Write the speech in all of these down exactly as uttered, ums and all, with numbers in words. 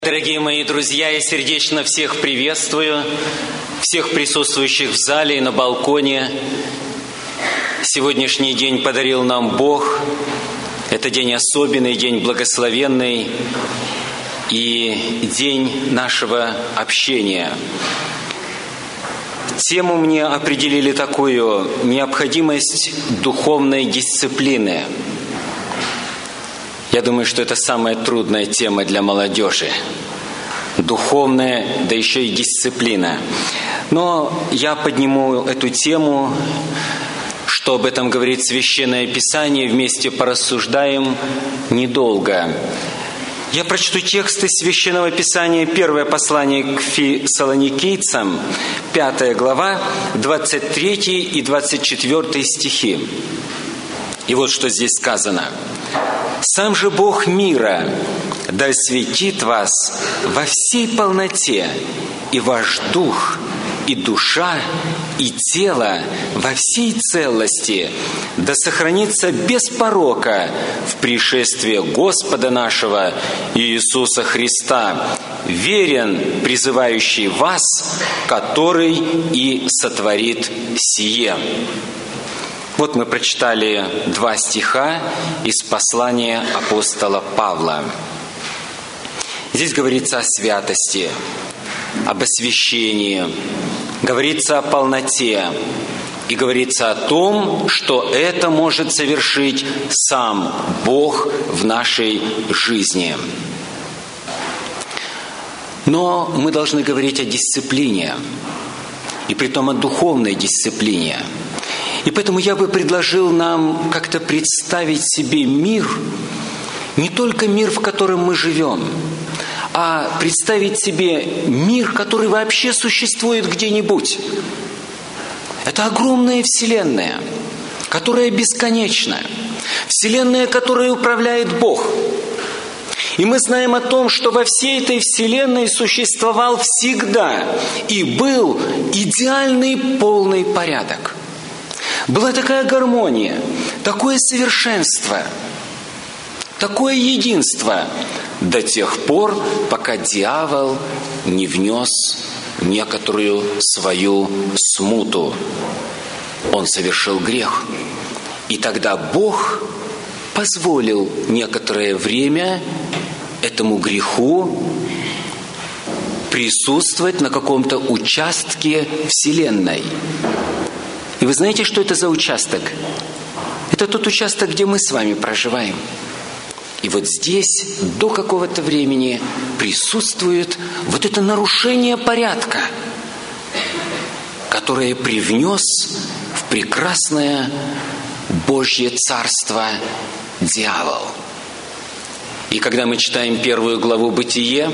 Дорогие мои друзья, я сердечно всех приветствую, всех присутствующих в зале и на балконе. Сегодняшний день подарил нам Бог. Это день особенный, день благословенный и день нашего общения. Тему мне определили такую: необходимость духовной дисциплины. Я думаю, что это самая трудная тема для молодежи. Духовная, да еще и дисциплина. Но я подниму эту тему, что об этом говорит Священное Писание, вместе порассуждаем недолго. Я прочту тексты Священного Писания, первое послание к Фессалоникийцам, пятая глава, двадцать третий и двадцать четвёртый стихи. И вот что здесь сказано. «Сам же Бог мира да осветит вас во всей полноте, и ваш дух, и душа, и тело во всей целости, да сохранится без порока в пришествии Господа нашего Иисуса Христа, верен призывающий вас, который и сотворит сие». Вот мы прочитали два стиха из послания апостола Павла. Здесь говорится о святости, об освящении, говорится о полноте и говорится о том, что это может совершить сам Бог в нашей жизни. Но мы должны говорить о дисциплине, и притом о духовной дисциплине. И поэтому я бы предложил нам как-то представить себе мир, не только мир, в котором мы живем, а представить себе мир, который вообще существует где-нибудь. Это огромная вселенная, которая бесконечна. Вселенная, которой управляет Бог. И мы знаем о том, что во всей этой вселенной существовал всегда и был идеальный полный порядок. Была такая гармония, такое совершенство, такое единство до тех пор, пока дьявол не внес некоторую свою смуту. Он совершил грех. И тогда Бог позволил некоторое время этому греху присутствовать на каком-то участке вселенной. И вы знаете, что это за участок? Это тот участок, где мы с вами проживаем. И вот здесь до какого-то времени присутствует вот это нарушение порядка, которое привнес в прекрасное Божье Царство дьявол. И когда мы читаем первую главу «Бытие»,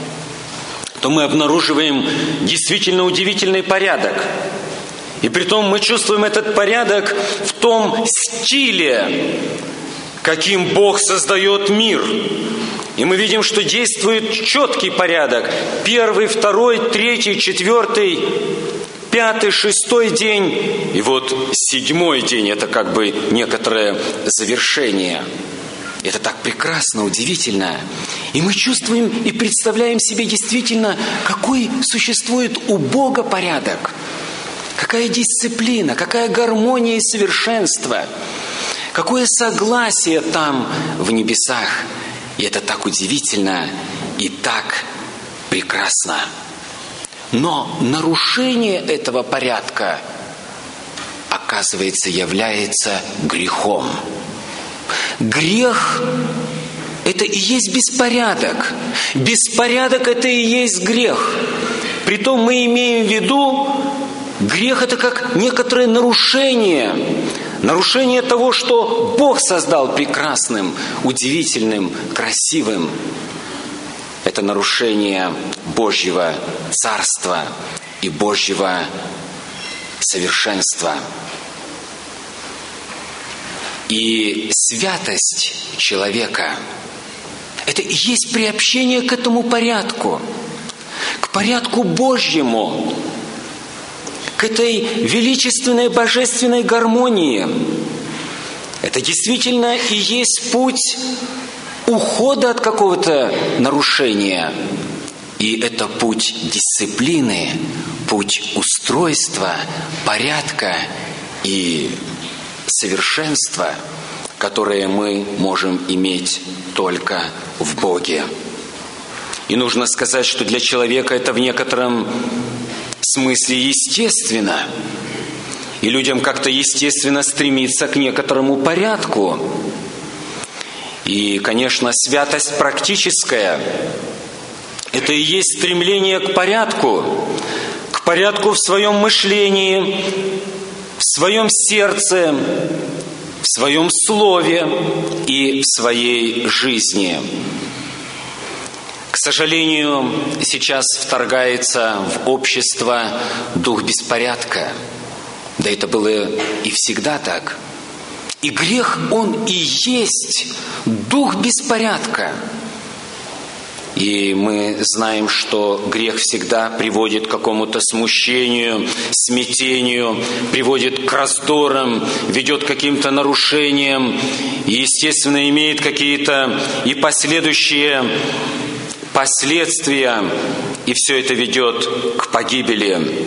то мы обнаруживаем действительно удивительный порядок. И притом мы чувствуем этот порядок в том стиле, каким Бог создает мир. И мы видим, что действует четкий порядок. Первый, второй, третий, четвертый, пятый, шестой день. И вот седьмой день – это как бы некоторое завершение. Это так прекрасно, удивительно. И мы чувствуем и представляем себе действительно, какой существует у Бога порядок. Какая дисциплина, какая гармония и совершенство, какое согласие там в небесах. И это так удивительно и так прекрасно. Но нарушение этого порядка, оказывается, является грехом. Грех – это и есть беспорядок. Беспорядок – это и есть грех. Притом мы имеем в виду, грех – это как некоторое нарушение. Нарушение того, что Бог создал прекрасным, удивительным, красивым. Это нарушение Божьего Царства и Божьего совершенства. И святость человека – это и есть приобщение к этому порядку, к порядку Божьему, к этой величественной божественной гармонии. Это действительно и есть путь ухода от какого-то нарушения. И это путь дисциплины, путь устройства, порядка и совершенства, которое мы можем иметь только в Боге. И нужно сказать, что для человека это в некотором смысле естественно. И людям как-то естественно стремиться к некоторому порядку. И, конечно, святость практическая – это и есть стремление к порядку, к порядку в своем мышлении, в своем сердце, в своем слове и в своей жизни. К сожалению, сейчас вторгается в общество дух беспорядка. Да это было и всегда так. И грех, он и есть дух беспорядка. И мы знаем, что грех всегда приводит к какому-то смущению, смятению, приводит к раздорам, ведет к каким-то нарушениям и, естественно, имеет какие-то и последующие последствия, и все это ведет к погибели.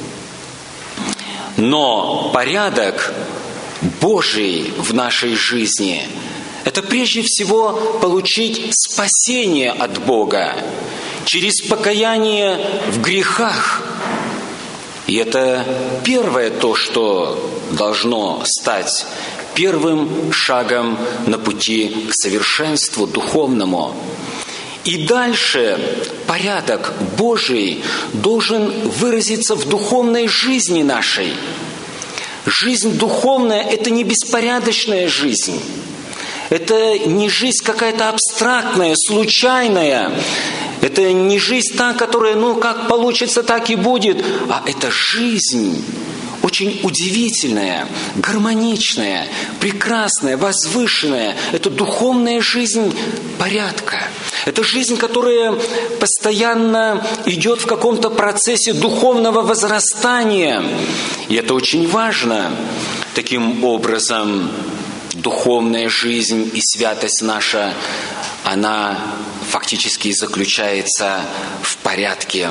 Но порядок Божий в нашей жизни – это прежде всего получить спасение от Бога через покаяние в грехах. И это первое то, что должно стать первым шагом на пути к совершенству духовному. И дальше порядок Божий должен выразиться в духовной жизни нашей. Жизнь духовная – это не беспорядочная жизнь. Это не жизнь какая-то абстрактная, случайная. Это не жизнь та, которая, ну, как получится, так и будет. А это жизнь очень удивительная, гармоничная, прекрасная, возвышенная. Это духовная жизнь порядка. Это жизнь, которая постоянно идет в каком-то процессе духовного возрастания. И это очень важно. Таким образом, духовная жизнь и святость наша, она фактически заключается в порядке.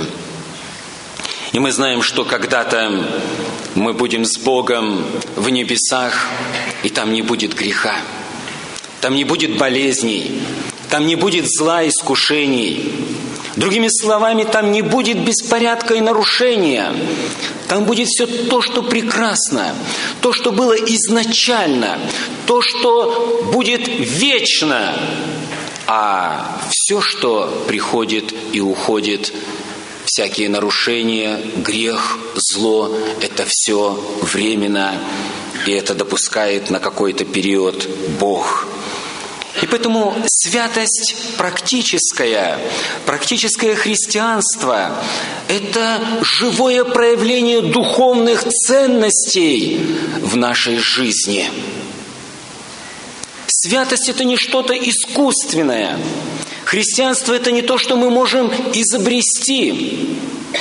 И мы знаем, что когда-то мы будем с Богом в небесах, и там не будет греха, там не будет болезней, там не будет зла, искушений. Другими словами, там не будет беспорядка и нарушения. Там будет все то, что прекрасно, то, что было изначально, то, что будет вечно. А все, что приходит и уходит, всякие нарушения, грех, зло, это все временно, и это допускает на какой-то период Бог. И поэтому святость практическая, практическое христианство – это живое проявление духовных ценностей в нашей жизни. Святость – это не что-то искусственное. Христианство – это не то, что мы можем изобрести,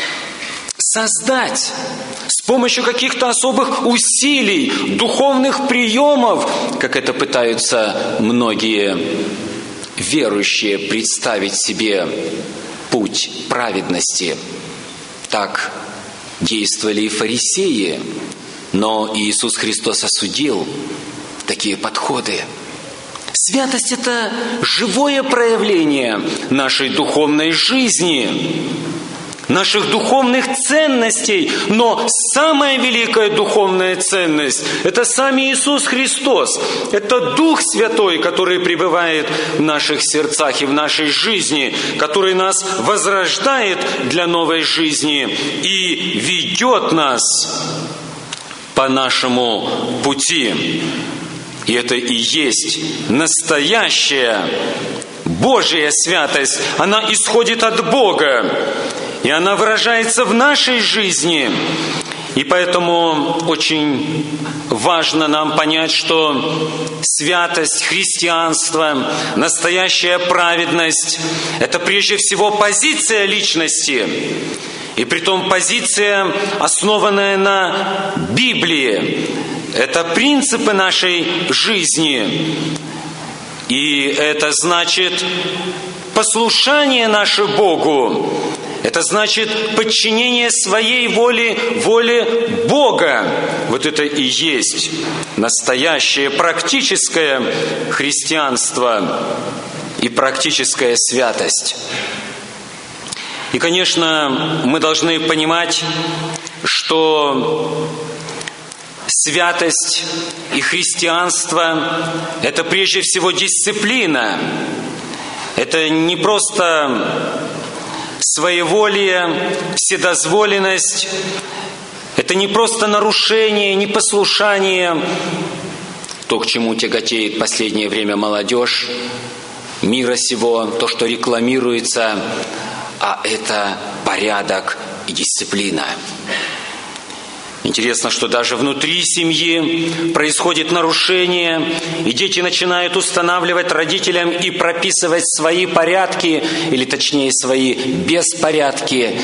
создать с помощью каких-то особых усилий, духовных приемов, как это пытаются многие верующие представить себе путь праведности. Так действовали и фарисеи, но Иисус Христос осудил такие подходы. Святость – это живое проявление нашей духовной жизни, наших духовных ценностей. Но самая великая духовная ценность – это сам Иисус Христос. Это Дух Святой, который пребывает в наших сердцах и в нашей жизни, который нас возрождает для новой жизни и ведет нас по нашему пути. И это и есть настоящая Божья святость. Она исходит от Бога, и она выражается в нашей жизни. И поэтому очень важно нам понять, что святость, христианство, настоящая праведность – это прежде всего позиция личности. И притом позиция, основанная на Библии. Это принципы нашей жизни. И это значит послушание наше Богу. Это значит подчинение своей воле воле Бога. Вот это и есть настоящее практическое христианство и практическая святость. И, конечно, мы должны понимать, что святость и христианство – это прежде всего дисциплина. Это не просто своеволие, вседозволенность. Это не просто нарушение, непослушание. То, к чему тяготеет в последнее время молодежь мира сего, то, что рекламируется, а это порядок и дисциплина. Интересно, что даже внутри семьи происходит нарушение, и дети начинают устанавливать родителям и прописывать свои порядки, или точнее свои беспорядки.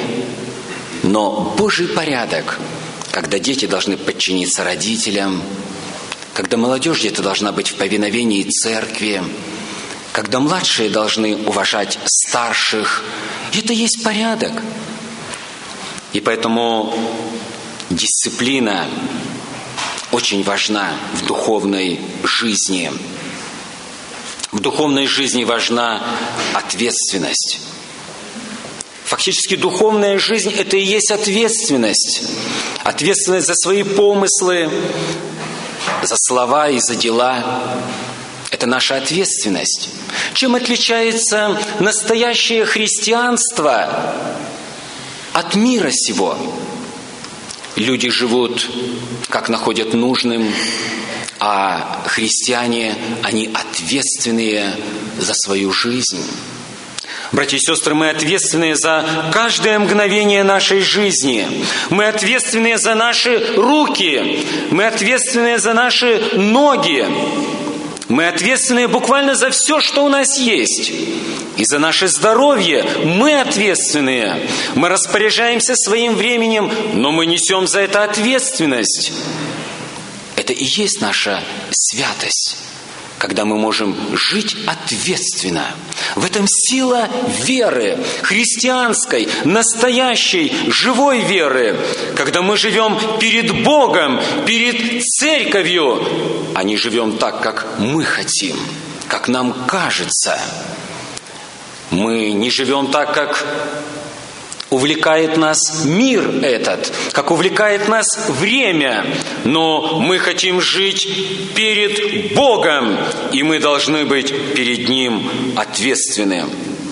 Но Божий порядок, когда дети должны подчиниться родителям, когда молодежь где-то должна быть в повиновении церкви, когда младшие должны уважать старших, это есть порядок. И поэтому дисциплина очень важна в духовной жизни. В духовной жизни важна ответственность. Фактически духовная жизнь – это и есть ответственность. Ответственность за свои помыслы, за слова и за дела. Это наша ответственность. Чем отличается настоящее христианство от мира сего? Люди живут, как находят нужным, а христиане, они ответственные за свою жизнь. Братья и сестры, мы ответственны за каждое мгновение нашей жизни. Мы ответственны за наши руки. Мы ответственны за наши ноги. Мы ответственны буквально за все, что у нас есть. И за наше здоровье мы ответственны. Мы распоряжаемся своим временем, но мы несем за это ответственность. Это и есть наша святость, когда мы можем жить ответственно. В этом сила веры, христианской, настоящей, живой веры, когда мы живем перед Богом, перед церковью, а не живем так, как мы хотим, как нам кажется. Мы не живем так, как увлекает нас мир этот, как увлекает нас время, но мы хотим жить перед Богом, и мы должны быть перед Ним ответственны.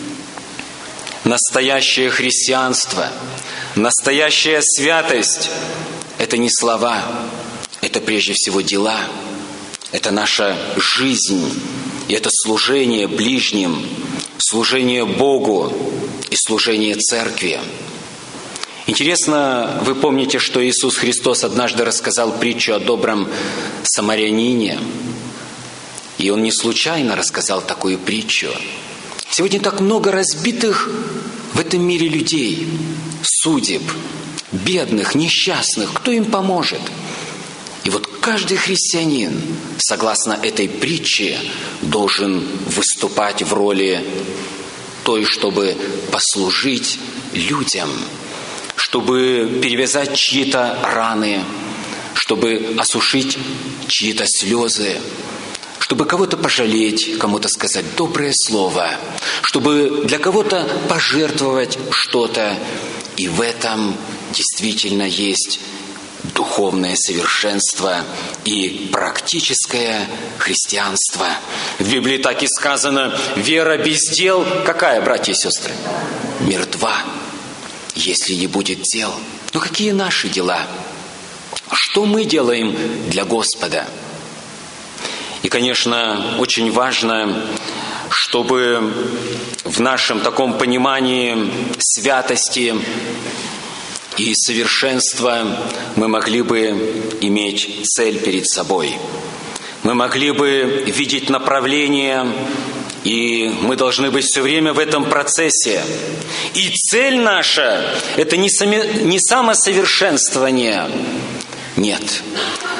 Настоящее христианство, настоящая святость – это не слова, это прежде всего дела, это наша жизнь, и это служение ближним, служение Богу и служение церкви. Интересно, вы помните, что Иисус Христос однажды рассказал притчу о добром самарянине. И Он не случайно рассказал такую притчу. Сегодня так много разбитых в этом мире людей, судеб, бедных, несчастных. Кто им поможет? И вот каждый христианин, согласно этой притче, должен выступать в роли той, чтобы послужить людям, чтобы перевязать чьи-то раны, чтобы осушить чьи-то слезы, чтобы кого-то пожалеть, кому-то сказать доброе слово, чтобы для кого-то пожертвовать что-то. И в этом действительно есть духовное совершенство и практическое христианство. В Библии так и сказано: вера без дел, какая, братья и сестры? Мертва, если не будет дел. Но какие наши дела? Что мы делаем для Господа? И, конечно, очень важно, чтобы в нашем таком понимании святости и совершенства мы могли бы иметь цель перед собой. Мы могли бы видеть направление, и мы должны быть все время в этом процессе. И цель наша – это не, сами, не самосовершенствование. Нет.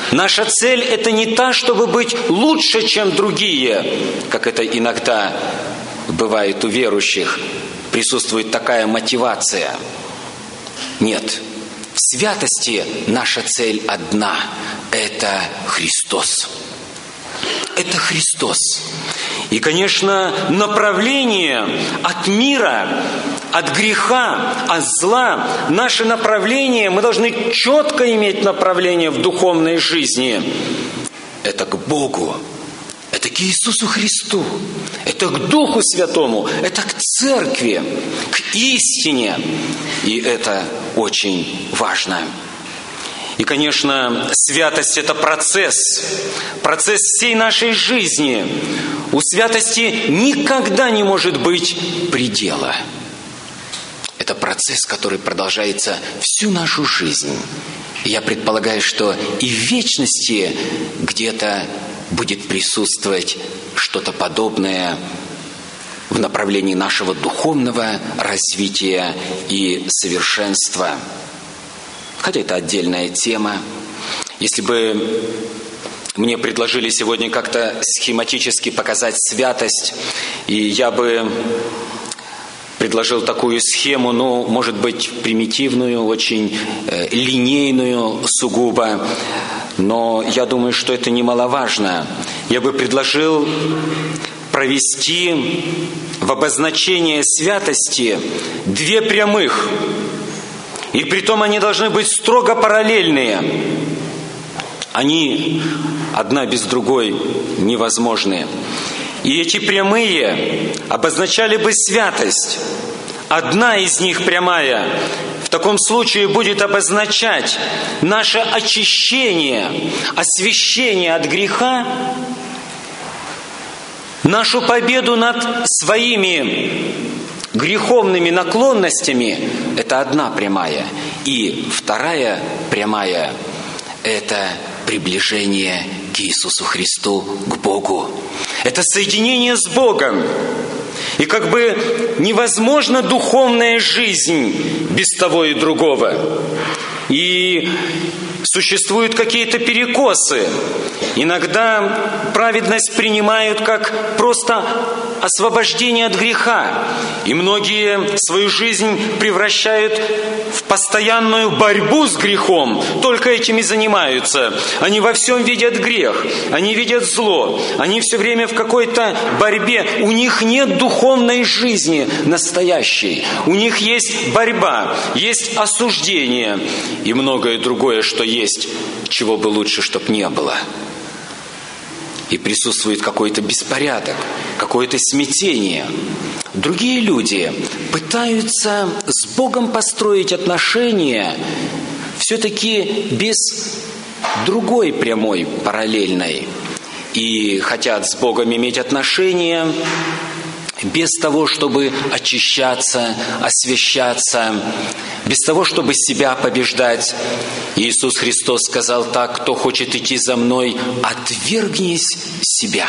Наша цель – это не та, чтобы быть лучше, чем другие, как это иногда бывает у верующих. Присутствует такая мотивация. Нет, в святости наша цель одна – это Христос. Это Христос. И, конечно, направление от мира, от греха, от зла, наше направление, мы должны четко иметь направление в духовной жизни. Это к Богу, это к Иисусу Христу, это к Духу Святому, это к Церкви, к истине. И это очень важно. И, конечно, святость – это процесс, процесс всей нашей жизни. У святости никогда не может быть предела. Это процесс, который продолжается всю нашу жизнь. И я предполагаю, что и в вечности где-то будет присутствовать что-то подобное в направлении нашего духовного развития и совершенства. Хотя это отдельная тема. Если бы мне предложили сегодня как-то схематически показать святость, и я бы предложил такую схему, ну, может быть, примитивную, очень э, линейную сугубо, но я думаю, что это немаловажно. Я бы предложил провести в обозначение святости две прямых, и притом они должны быть строго параллельные. Они одна без другой невозможны. И эти прямые обозначали бы святость. Одна из них прямая в таком случае будет обозначать наше очищение, освящение от греха, нашу победу над своими греховными наклонностями. Это одна прямая. И вторая прямая – это приближение к Иисусу Христу, к Богу. Это соединение с Богом. И как бы невозможна духовная жизнь без того и другого. И существуют какие-то перекосы. Иногда праведность принимают как просто освобождение от греха. И многие свою жизнь превращают в постоянную борьбу с грехом. Только этим и занимаются. Они во всем видят грех. Они видят зло. Они все время в какой-то борьбе. У них нет духовной жизни настоящей. У них есть борьба, есть осуждение и многое другое, что есть, чего бы лучше, чтоб не было. И присутствует какой-то беспорядок, какое-то смятение. Другие люди пытаются с Богом построить отношения все-таки без другой прямой, параллельной. И хотят с Богом иметь отношения без того, чтобы очищаться, освящаться, без того, чтобы себя побеждать. Иисус Христос сказал так: кто хочет идти за Мной, отвергнись себя.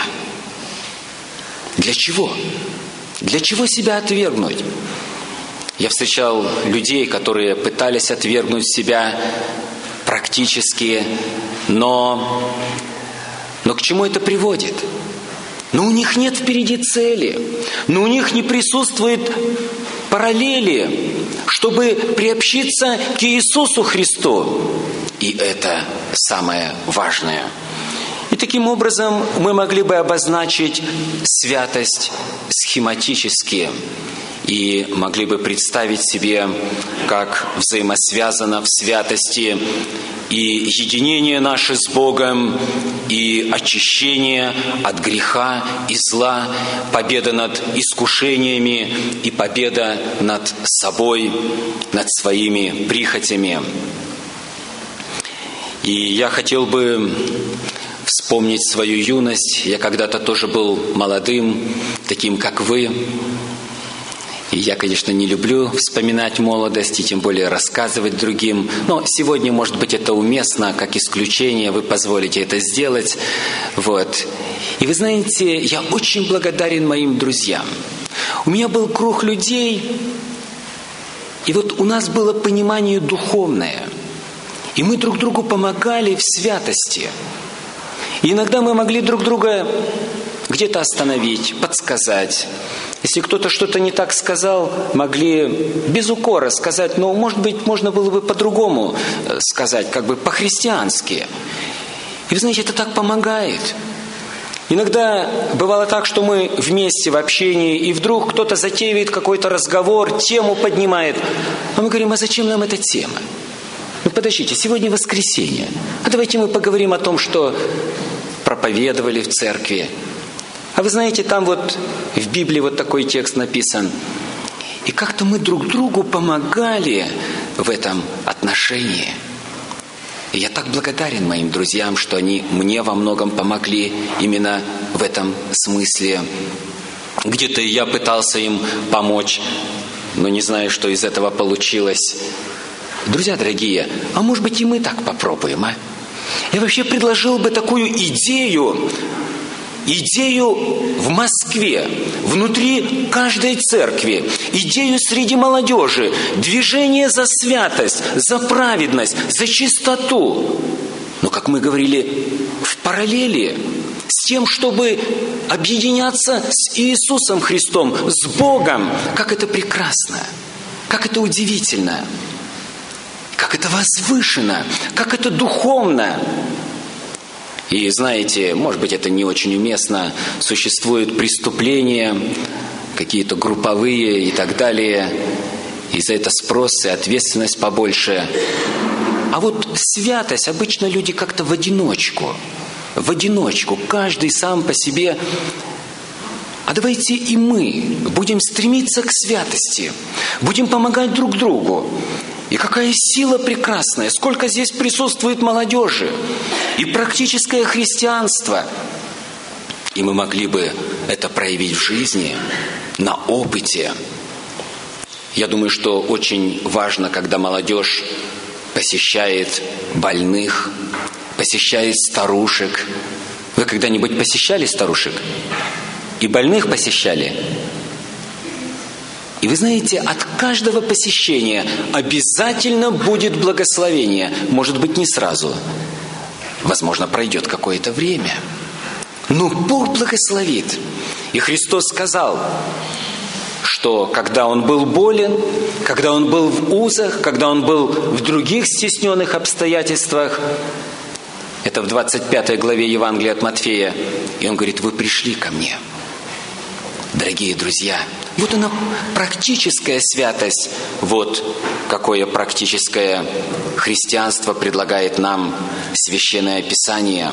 Для чего? Для чего себя отвергнуть? Я встречал людей, которые пытались отвергнуть себя практически, но, но к чему это приводит? Но у них нет впереди цели, но у них не присутствует параллели, чтобы приобщиться к Иисусу Христу. И это самое важное. И таким образом мы могли бы обозначить святость схематически и могли бы представить себе, как взаимосвязано в святости и единение наше с Богом, и очищение от греха и зла, победа над искушениями и победа над собой, над своими прихотями. И я хотел бы вспомнить свою юность. Я когда-то тоже был молодым, таким, как вы. И я, конечно, не люблю вспоминать молодость и тем более рассказывать другим. Но сегодня, может быть, это уместно, как исключение, вы позволите это сделать. Вот. И вы знаете, я очень благодарен моим друзьям. У меня был круг людей, и вот у нас было понимание духовное. И мы друг другу помогали в святости. И иногда мы могли друг друга где-то остановить, подсказать. Если кто-то что-то не так сказал, могли без укора сказать, но, может быть, можно было бы по-другому сказать, как бы по-христиански. И вы знаете, это так помогает. Иногда бывало так, что мы вместе в общении, и вдруг кто-то затеивает какой-то разговор, тему поднимает. А мы говорим, а зачем нам эта тема? Ну подождите, сегодня воскресенье. А давайте мы поговорим о том, что проповедовали в церкви. А вы знаете, там вот в Библии вот такой текст написан. И как-то мы друг другу помогали в этом отношении. И я так благодарен моим друзьям, что они мне во многом помогли именно в этом смысле. Где-то я пытался им помочь, но не знаю, что из этого получилось. Друзья дорогие, а может быть и мы так попробуем, а? Я вообще предложил бы такую идею, идею в Москве, внутри каждой церкви, идею среди молодежи, движение за святость, за праведность, за чистоту. Но, как мы говорили, в параллели с тем, чтобы объединяться с Иисусом Христом, с Богом. Как это прекрасно, как это удивительно, как это возвышенно, как это духовно. И знаете, может быть, это не очень уместно, существуют преступления, какие-то групповые и так далее, и за это спрос и ответственность побольше. А вот святость обычно люди как-то в одиночку, в одиночку, каждый сам по себе. А давайте и мы будем стремиться к святости, будем помогать друг другу. И какая сила прекрасная, сколько здесь присутствует молодежи, и практическое христианство. И мы могли бы это проявить в жизни, на опыте. Я думаю, что очень важно, когда молодежь посещает больных, посещает старушек. Вы когда-нибудь посещали старушек? И больных посещали? И вы знаете, от каждого посещения обязательно будет благословение. Может быть, не сразу. Возможно, пройдет какое-то время. Но Бог благословит. И Христос сказал, что когда Он был болен, когда Он был в узах, когда Он был в других стесненных обстоятельствах, это в двадцать пятой главе Евангелия от Матфея, и Он говорит, вы пришли ко мне. Дорогие друзья, вот она практическая святость. Вот какое практическое христианство предлагает нам Священное Писание.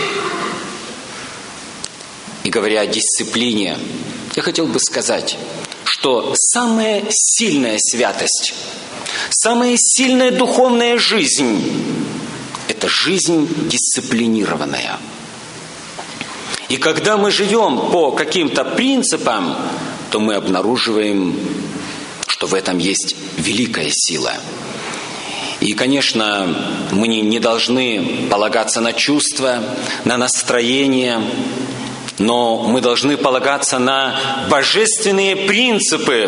И говоря о дисциплине, я хотел бы сказать, что самая сильная святость, самая сильная духовная жизнь – это жизнь дисциплинированная. И когда мы живем по каким-то принципам, то мы обнаруживаем, что в этом есть великая сила. И, конечно, мы не должны полагаться на чувства, на настроение, но мы должны полагаться на божественные принципы.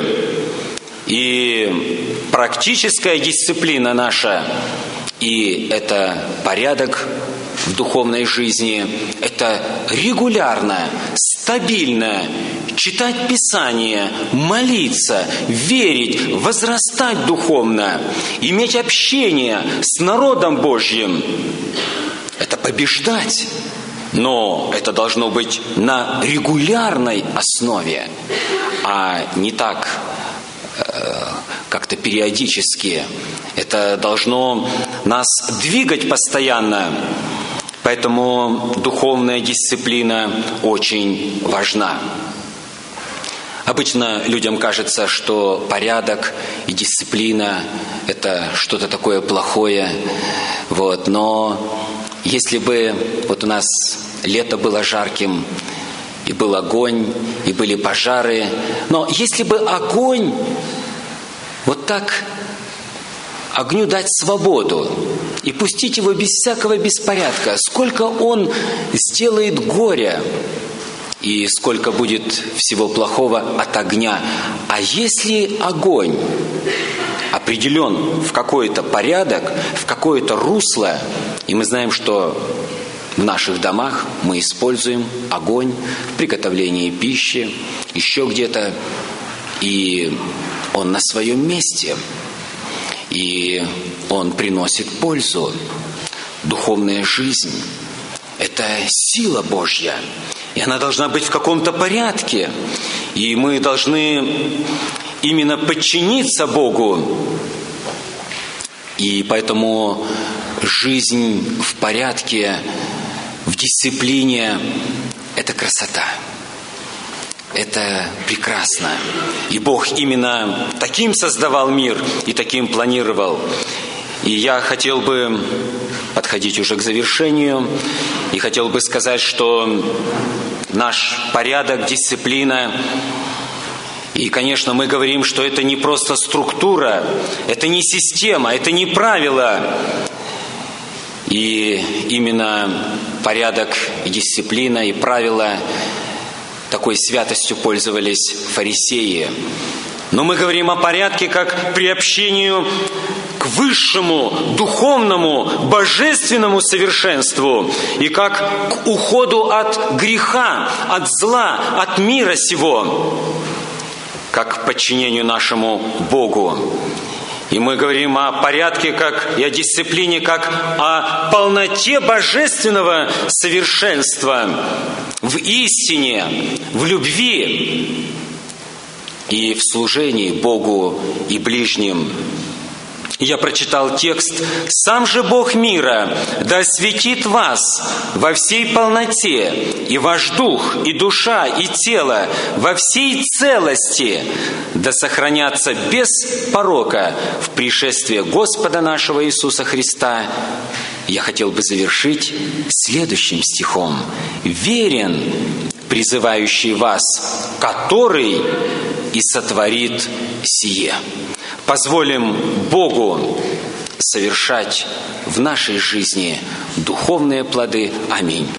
И практическая дисциплина наша, и это порядок в духовной жизни, это регулярно, стабильно читать Писание, молиться, верить, возрастать духовно, иметь общение с народом Божьим. Это побеждать, но это должно быть на регулярной основе, а не так как-то периодически. Это должно нас двигать постоянно. Поэтому духовная дисциплина очень важна. Обычно людям кажется, что порядок и дисциплина – это что-то такое плохое. Вот. Но если бы вот у нас лето было жарким, и был огонь, и были пожары, но если бы огонь вот так огню дать свободу и пустить его без всякого беспорядка, сколько он сделает горя и сколько будет всего плохого от огня. А если огонь определен в какой-то порядок, в какое-то русло, и мы знаем, что в наших домах мы используем огонь в приготовлении пищи, еще где-то, и он на своем месте, и он приносит пользу. Духовная жизнь – это сила Божья, и она должна быть в каком-то порядке, и мы должны именно подчиниться Богу, и поэтому жизнь в порядке, в дисциплине – это красота. Это прекрасно. И Бог именно таким создавал мир и таким планировал. И я хотел бы подходить уже к завершению. И хотел бы сказать, что наш порядок, дисциплина, и, конечно, мы говорим, что это не просто структура, это не система, это не правила. И именно порядок, и дисциплина, и правила такой святостью пользовались фарисеи. Но мы говорим о порядке как приобщению к высшему, духовному, божественному совершенству и как к уходу от греха, от зла, от мира сего, как к подчинению нашему Богу. И мы говорим о порядке как и о дисциплине, как о полноте божественного совершенства в истине, в любви и в служении Богу и ближним. Я прочитал текст: «Сам же Бог мира да осветит вас во всей полноте, и ваш дух, и душа, и тело во всей целости да сохранятся без порока в пришествии Господа нашего Иисуса Христа». Я хотел бы завершить следующим стихом: «Верен, призывающий вас, который и сотворит сие». Позволим Богу совершать в нашей жизни духовные плоды. Аминь.